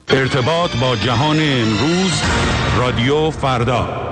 ارتباط با جهان امروز، رادیو فردا.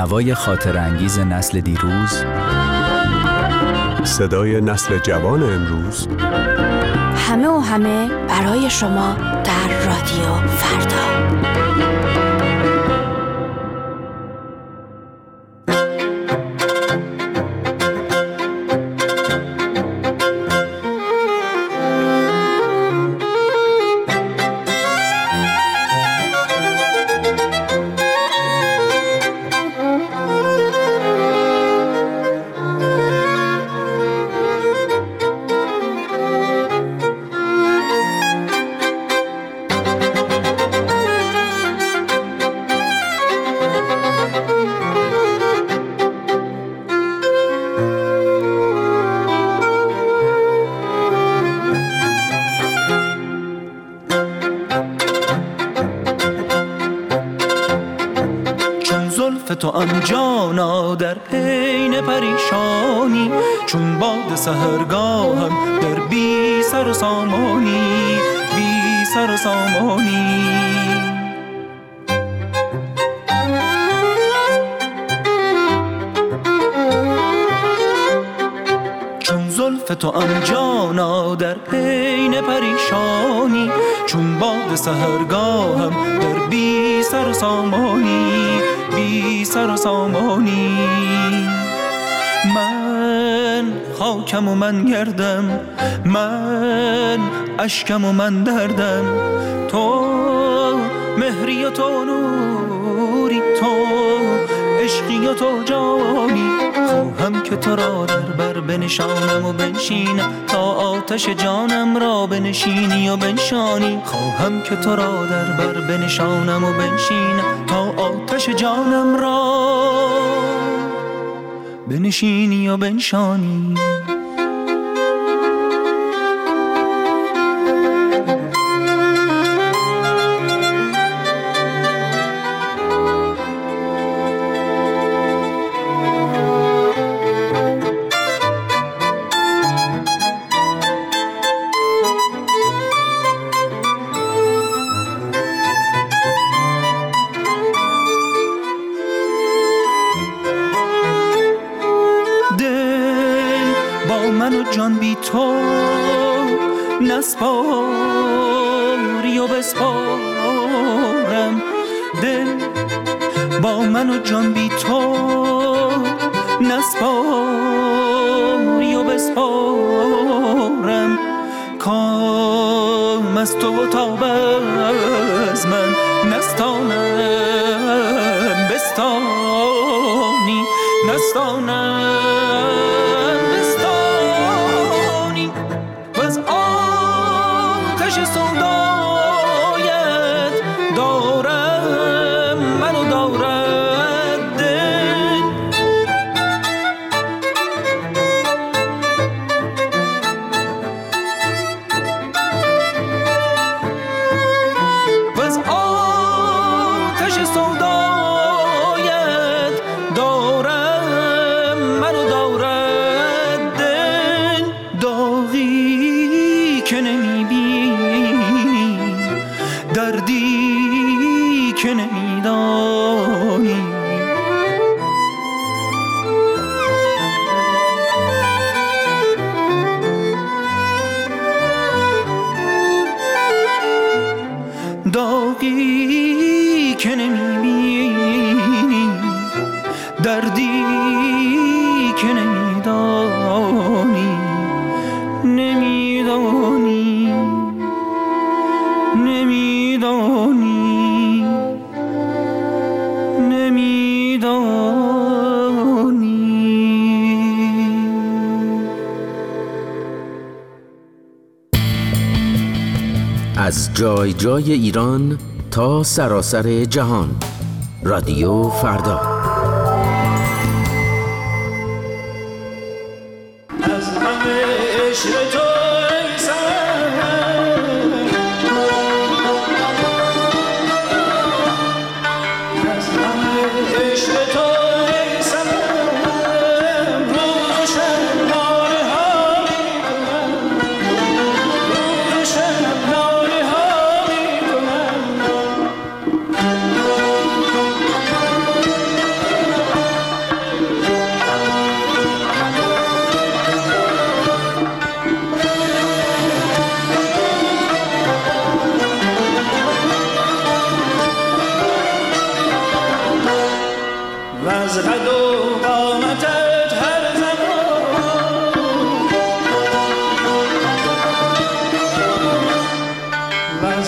نوای خاطر انگیز نسل دیروز، صدای نسل جوان امروز، همه برای شما در رادیو فردا. تو آن جانا در عین پریشانی، چون باد سحرگاهم در بی سر و سامانی، بی سر و سامانی. چون زلف تو آن جانا در عین پریشانی، چون باد سحرگاهم در بی سر و سامانی، بی سر و سامانی. من خاکم و من گردم، من اشکم و من دردم، تو مهری و تو نوری، تو عشقی و تو جانی. خواهم که تو را در بر بنشانم و بنشینم، تا آتش جانم را بنشینی و بنشانی. خواهم که تو را در بر بنشانم و بنشینم، تا آتش جانم را بنشینی و بنشانی. جان بی تو نسپاری و بسپارم، دل با من و جان بی تو نسپاری و بسپارم. کام از تو و تاب از من نستانم، بستانی نستانم. داغی که نمیبینی، دردی که نمیدانی، نمیدانی، نمیدانی، نمیدانی. از جای جای ایران تا سراسر جهان، رادیو فردا.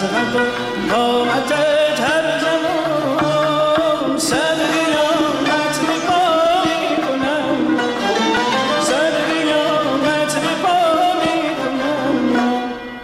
حق و طاعتت هر زمان صد قیامت به پا میکنم صد قیامت به پا میکنم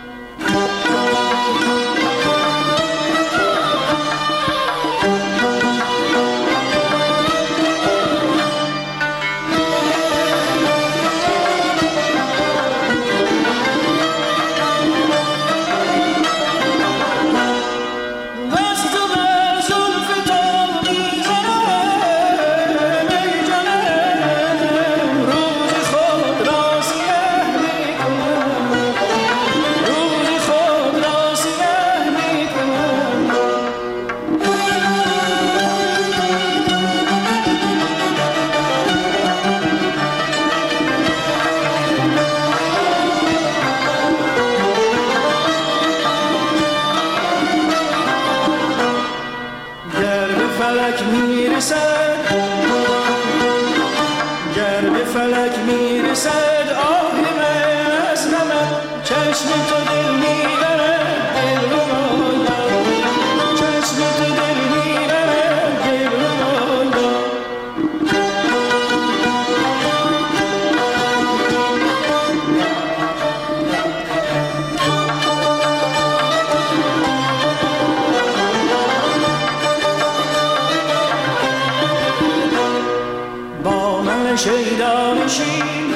شیدا نشین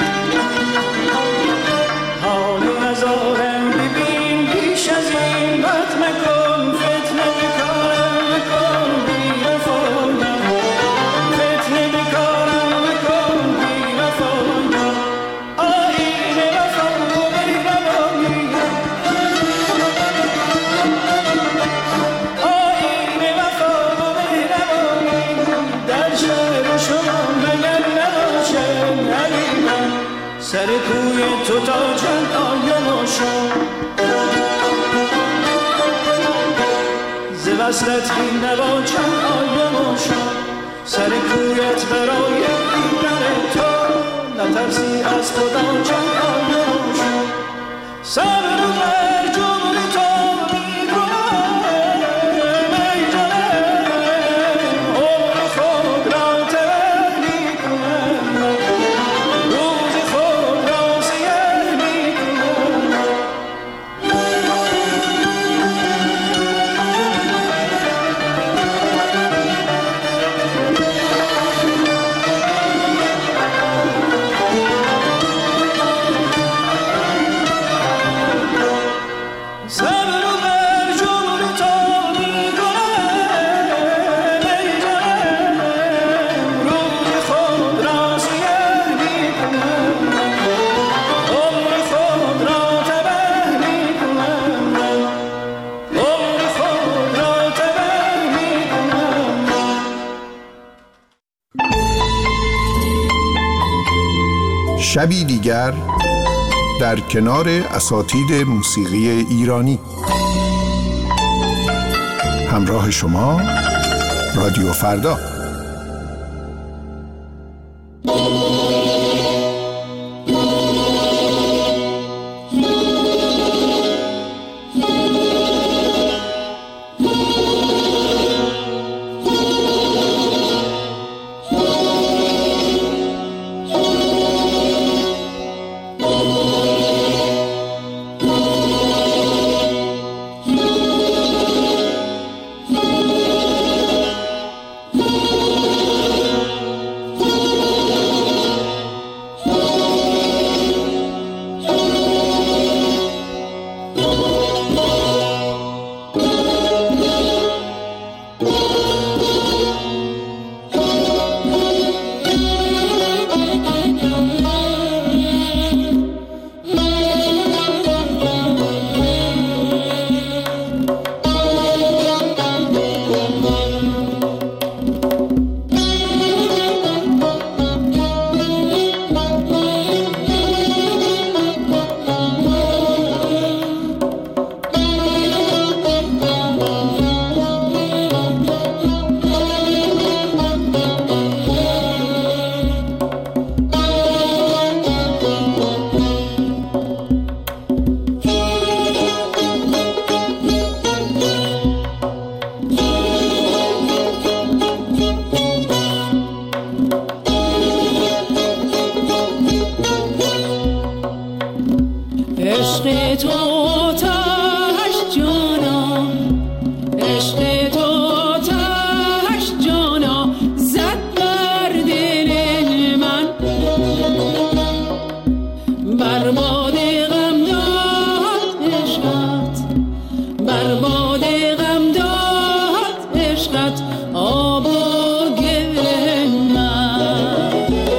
حال نزارم ببین پیش از این بد مکن فتنه بکارم مکن بی وفایم فتنه بکارم مکن بی وفایم آیین وفا و مهربانی آیین وفا و مهربانی در شهر شما مگر سر کوی تو تا چند آیم شد ز وصلت بی نوا چند آیم شد سر کویت برای دیدن تو نترسی از خدا چند آیم شد صبر و بر جور تو میکنم ای جانم عمر خود را تبه میکنم شبی دیگر در کنار اساتید موسیقی ایرانی. همراه شما رادیو فردا. عشق تو آتش جانا، عشق تو آتش جانا زد بر دل من، بر باد غم داد عشقت، بر باد غم داد عشقت آب و گل من.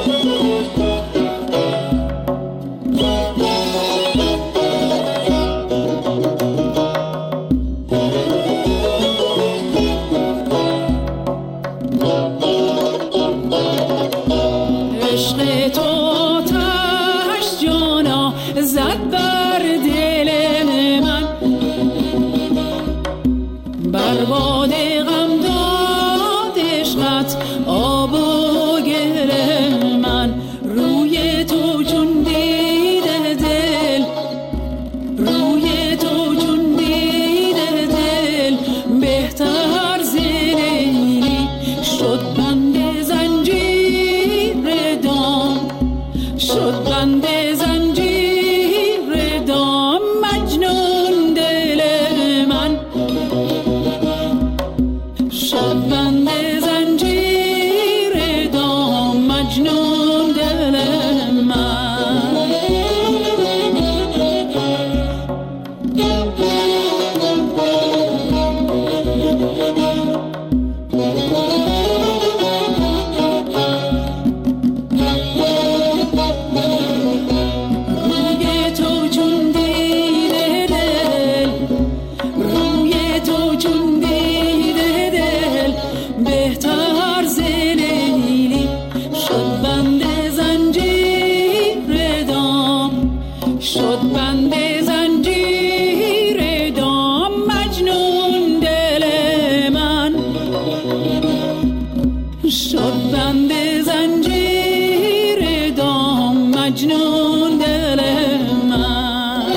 عشق تو آتش جانا زد بر دل من، بر باد غم داد عشقت آب و گل من. روی تو چون دیده دل، روی تو چون دیده دل بهتر ز لیلی شد بند زنجیر دام، شد بند زنجیر دام مجنون دل من، شد بند زنجیر دام مجنون دل من. روی تو چون دیده دل، روی تو چون دیده دل بهتر ز لیلی شد بند زنجیر دام، شد بند زنجیر دام مجنون دل من، شد بند زنجیر دام مجنون دل من.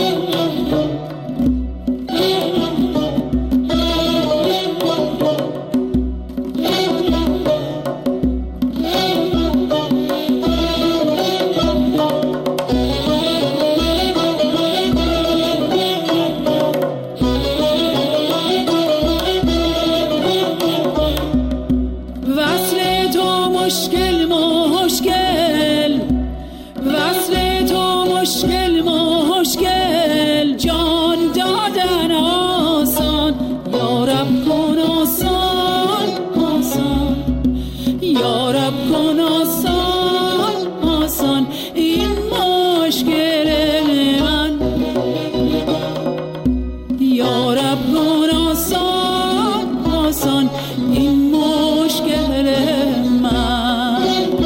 وصل تو مشکل مشکل، وصل تو مشکل مشکل، جان دادن آسان، یارب کن آسان آسان، یارب کن آسان آسان این مشکل من، یارب کن آسان آسان این مشکل من.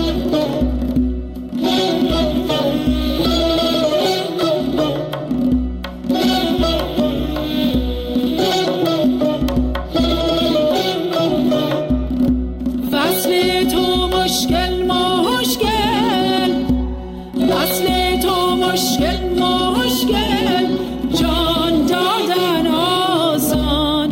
وصل تو مشکل مشکل، وصل تو مشکل مشکل، جان دادن آسان،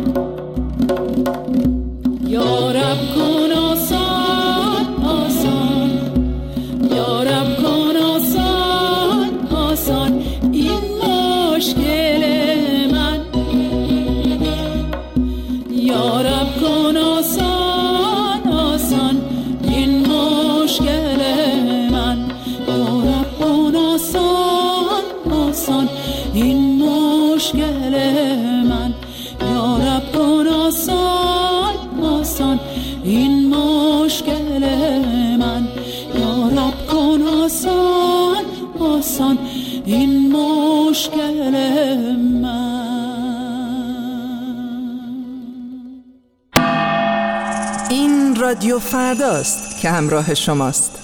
یارب کن آسان آسان، یارب کن آسان آسان این مشکل من، یارب کن آسان آسان این مشکل من، یارب کن آسان آسان این مشکل من، یارب کن آسان آسان این مشکل من، یارب کن آسان آسان این مشکل من. این رادیو فرداست که همراه شماست.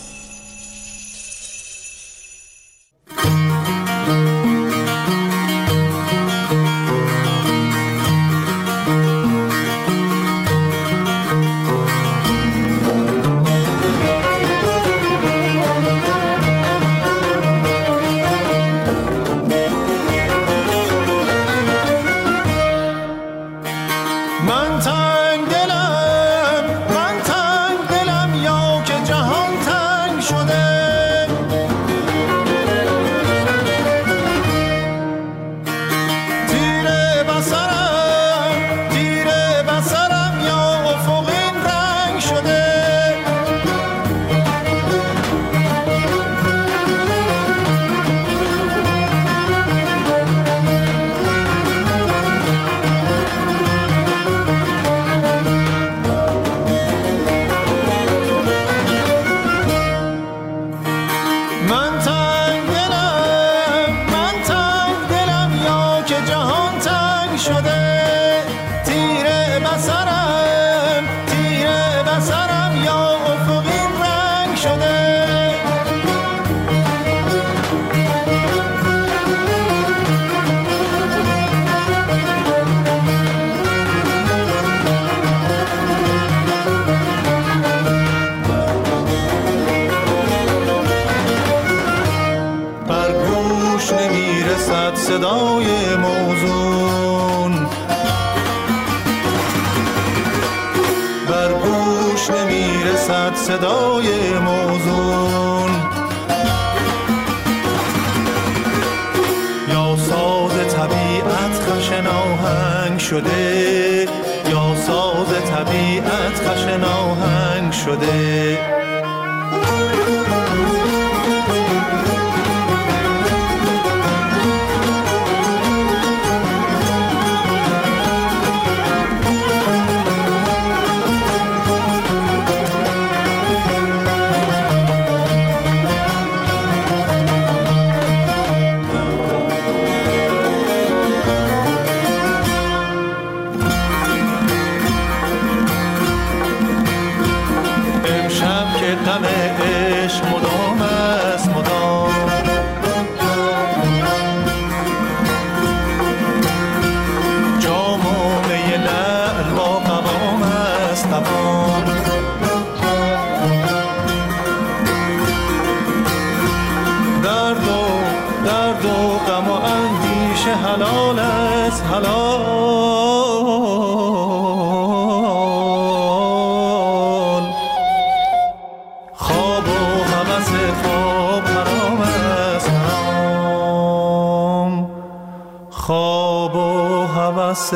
من تنگ دلم یا که جهان تنگ شده تیر بصرم یا افقین رنگ شده. صدای موزون بر گوش نمیرسد، صدای موزون یا ساز طبیعت خشن آهنگ شده، یا ساز طبیعت خشن آهنگ شده. غم عشق مدام است مدام، جام و می لعل با قوام است قوام. درد و غم و اندیشه حلال است حلال. خواب و هوس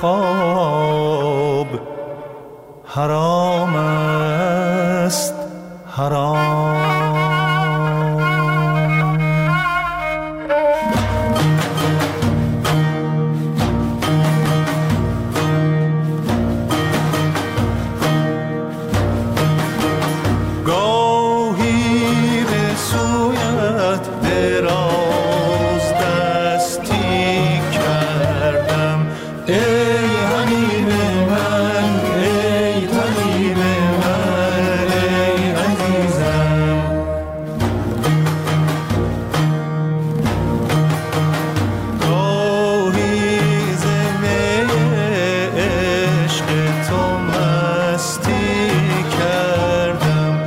خواب حرام است حرام. گاهی به سویت دراز دستی کردم، ای حبیب من، ای طبیب من، ای عزیزم. گاهی ز می عشق تو مستی کردم،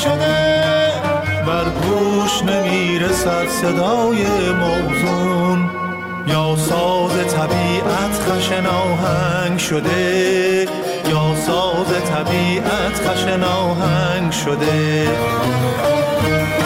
شده، بر گوش نمیرسد صدای موزون. یا ساز طبیعت خشن آهنگ شده، یا ساز طبیعت خشن آهنگ شده.